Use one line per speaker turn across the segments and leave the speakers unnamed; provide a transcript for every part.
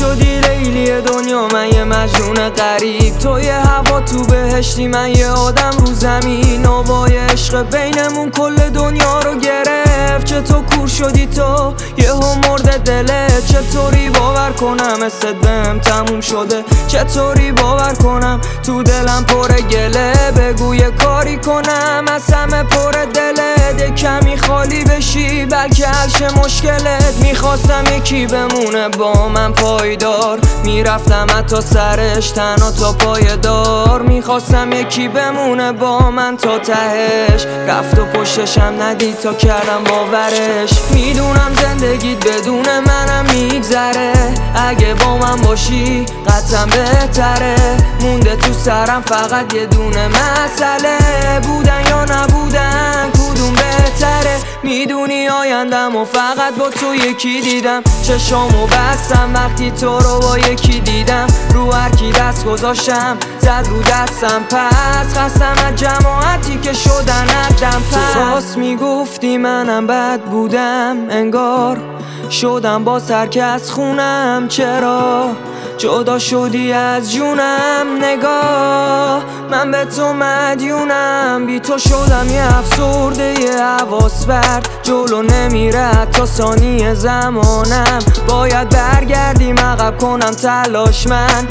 شدی لیلی دنیا، من یه مجنون غریب. تو یه هوا تو بهشتی، من یه آدم رو زمین. آوای عشق بینمون کل دنیا رو گرفت. چطور کور شدی تو، یهو مرده دلت. چطوری باور کنم استت بهم تموم شده؟ چطوری باور کنم تو دلم پر گله؟ بگو یه کاری کنم از همه پر دلت، کمی خالی بشی بلکه حلش مشکلت. میخواستم یکی بمونه با من پایدار، میرفتم حتی سرش تنها تا پای دار. میخواستم یکی بمونه با من تا تهش، رفت و پشتشم ندید تا کردم باورش. میدونم زندگیت بدون منم میگذره، اگه با من باشی قطعا بهتره. مونده تو سرم فقط یه دونه مسئله، بودن یا نبودن کدوم بهتره؟ میدونی آیندم و فقط با تو یکی دیدم. چشامو بستم وقتی تو رو با یکی دیدم. رو هر کی دست گذاشتم زد رو دستم، پس خستم از جماعتی که شدن عقدم پس. تو راست میگفتی منم بد بودم، انگار شدم با سرک از خونم. چرا جدا شدی از جونم؟ نگاه من به تو مدیونم، بی تو شدم یه افسرده یه حواس برد. جلو نمیره حتی ثانیه زمانم، باید برگردیم عقب کنم تلاش من.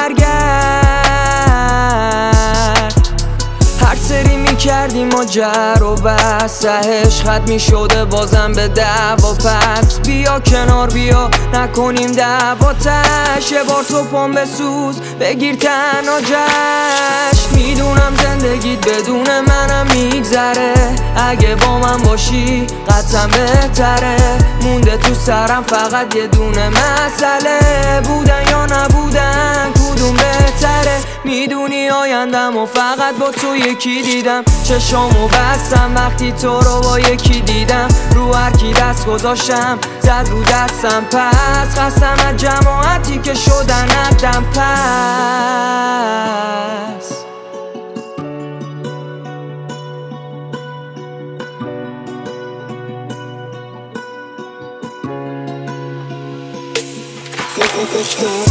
برگرد هر سری میکردیم ما جر و بس، تهش ختم میشده بازم به دعوا. پس بیا کنار بیا نکنیم دعوا تش، یه بار تو پام بسوز بگیر تنها جشن. میدونم زندگیت بدون منم میگذره، اگه با من باشی قطعا بهتره. مونده تو سرم فقط یه دونه مسئله، بودن یا نبودن کدوم بهتره؟ میدونی آیندم و فقط با تو یکی دیدم. چشامو بستم وقتی تو رو با یکی دیدم. رو هر کی دست گذاشتم زد رو دستم، پس خستم از جماعتی که شدن عقدم پس.